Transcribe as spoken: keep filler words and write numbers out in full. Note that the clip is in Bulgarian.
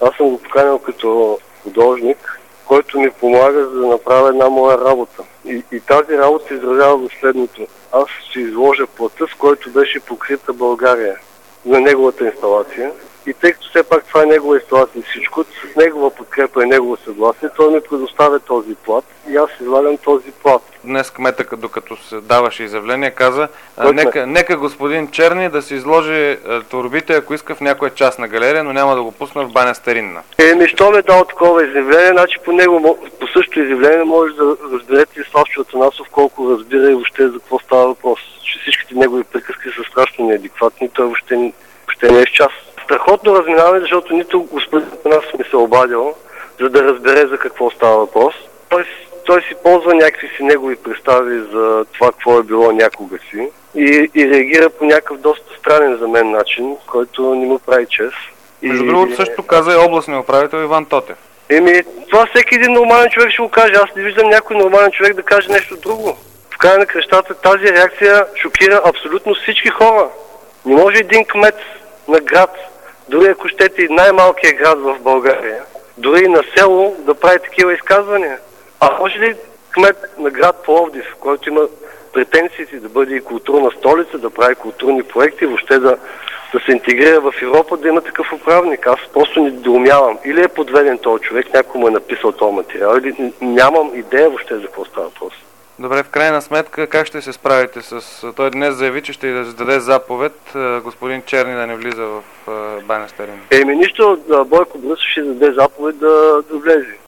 Аз съм го поканил като художник, който ми помага за да направя една моя работа. И, и тази работа се изразява в следното. Аз ще изложа плата, с който беше покрита България на неговата инсталация. И тъй като все пак това е негова инсталация и всичко, с негова подкрепа и негово съгласие, той ми предоставя този плат и аз излагам този плат. Днес кметът, докато се даваше изявление, каза, нека, нека господин Черни да се изложи торбите, ако иска, в някоя частна галерия, но няма да го пусна в Баня Старинна. Еми, що ме дал такова изявление, значи по него, по същото изявление може да разберете и Славчо Атанасов колко разбира и въобще за какво става въпрос. Че всичките негови приказки са страшно неадекватни, той въобще, въобще не е в час. Страхотно разминаване, защото нито господин Атанасов ми се е обадил, за да разбере за какво става въпрос. Той, той си ползва някакви си негови представи за това, какво е било някога си и, и реагира по някакъв доста странен за мен начин, който не му прави чест. Между и... другото също каза и областния управител Иван Тотев. Еми, това всеки един нормален човек ще го каже. Аз не виждам някой нормален човек да каже нещо друго. В края на крещата тази реакция шокира абсолютно всички хора. Не може един кмет на град, дори ако щете и най-малкият град в България, дори и на село, да прави такива изказвания. А може ли кмет на град Пловдив, който има претенциите да бъде и културна столица, да прави културни проекти, въобще да, да се интегрира в Европа, да има такъв управник? Аз просто не доумявам. Или е подведен този човек, някой му е написал този материал, или нямам идея въобще за какво става въпрос. Добре, в крайна сметка, как ще се справите с... Той днес заяви, че ще издаде заповед господин Черни да не влиза в Баня Старинна. Еми нищо, Бойко Брусов ще даде заповед да, да влезе.